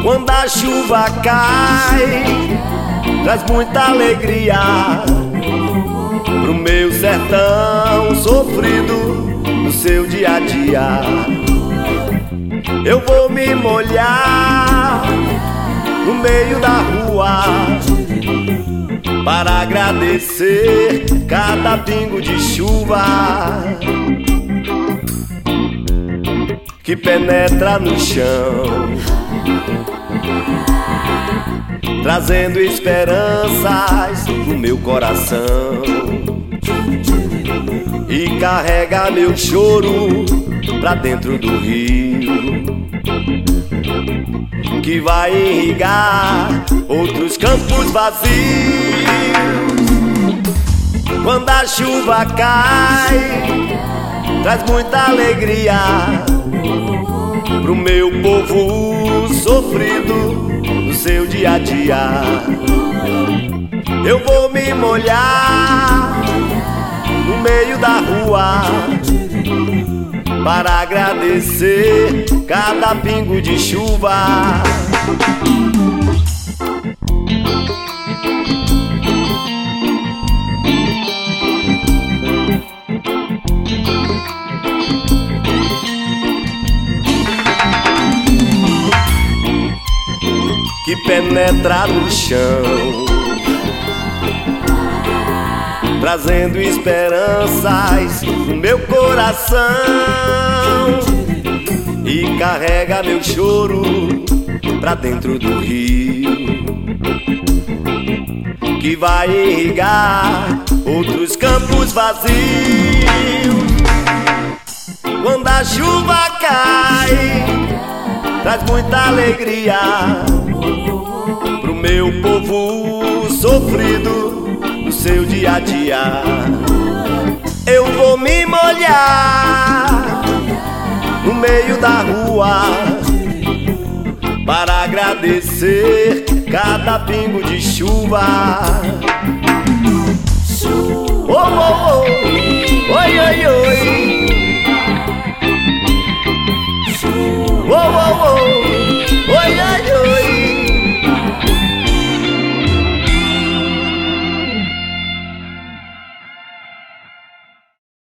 Quando a chuva cai, traz muita alegria pro meu sertão sofrido no seu dia a dia. Eu vou me molhar no meio da rua para agradecer cada pingo de chuva que penetra no chão, trazendo esperanças pro meu coração e carrega meu choro pra dentro do rio, que vai irrigar outros campos vazios. Quando a chuva cai, traz muita alegria pro meu povo sofrido no seu dia a dia. Eu vou me molhar no meio da rua para agradecer cada pingo de chuva. Que penetra no chão, trazendo esperanças no meu coração e carrega meu choro pra dentro do rio, que vai irrigar outros campos vazios. Quando a chuva cai, traz muita alegria pro meu povo sofrido no seu dia a dia. Eu vou me molhar no meio da rua para agradecer cada pingo de chuva. Oh, oh, oh. Oi, oi,